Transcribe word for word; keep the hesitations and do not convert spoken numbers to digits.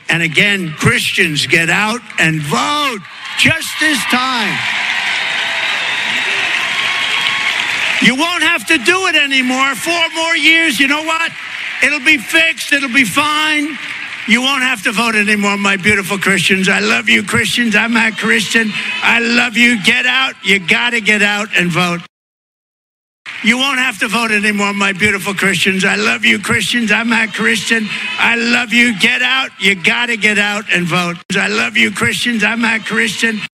And again, Christians, get out and vote just this time. You won't have to do it anymore. Four more years, you know what? It'll be fixed. It'll be fine. You won't have to vote anymore, my beautiful Christians. I love you, Christians. I'm a Christian. I love you. Get out. You got to get out and vote. You won't have to vote anymore, my beautiful Christians. I love you, Christians. I'm a Christian. I love you. Get out. You got to get out and vote. I love you, Christians. I'm a Christian.